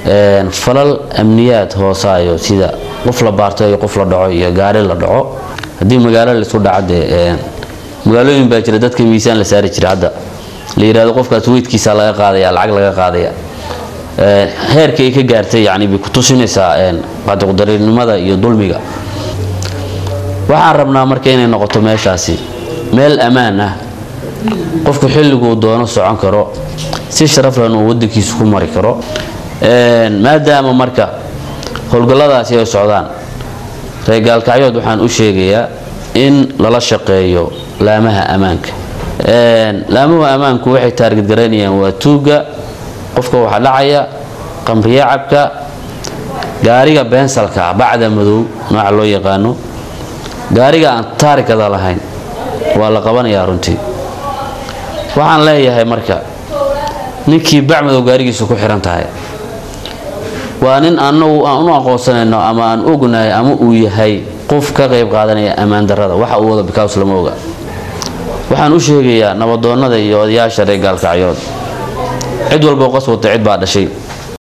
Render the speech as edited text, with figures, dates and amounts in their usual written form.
falal amniyaad hoosaayo sida qof la baarto iyo qof la dhaco iyo gaari la dhaco hadii magaalo la isku dhacday magaalooyin baa jira dadka miisaan la saari jiray hadda la yiraahdo qofkaas weydkiisa laga qaadaya lacag laga qaadaya heerka ay ka gaartay yani bi ku tusinaysaa qadqadarinimada iyo dulmiga waxaan rabnaa markay inay noqoto meeshaasi meel amaan ah qofku xilligu doono socon karo si sharaf leh oo wadankiisa ku mari karo maadaama marka howlgalladaasi ay socdaan reegaalkacyood waxaan u sheegayaa in lala shaqeeyo laamaha amaanka laamaha amaanku waxay taarget gareynayaan waa tuuga qofka waxa dhacaya qamriye cabka gaariga beensalka bacda madow nooca loo yaqaano gaariga aan taarikada lahayn waa la qabanayaa runtii waxaan leeyahay marka ninkii bacmadow gaarigiisa ku xiran tahay waa nin anagu aan u aqoonsanayno ama aan ognahay ama uu yahay qof ka qayb qaadanaya amaan darrada waxa uu wada bikaas lama oga waxaan u sheegayaa nabadoonnada iyo odayaasha reer Gaalkacyood cid walba qaswata cid baa dhashay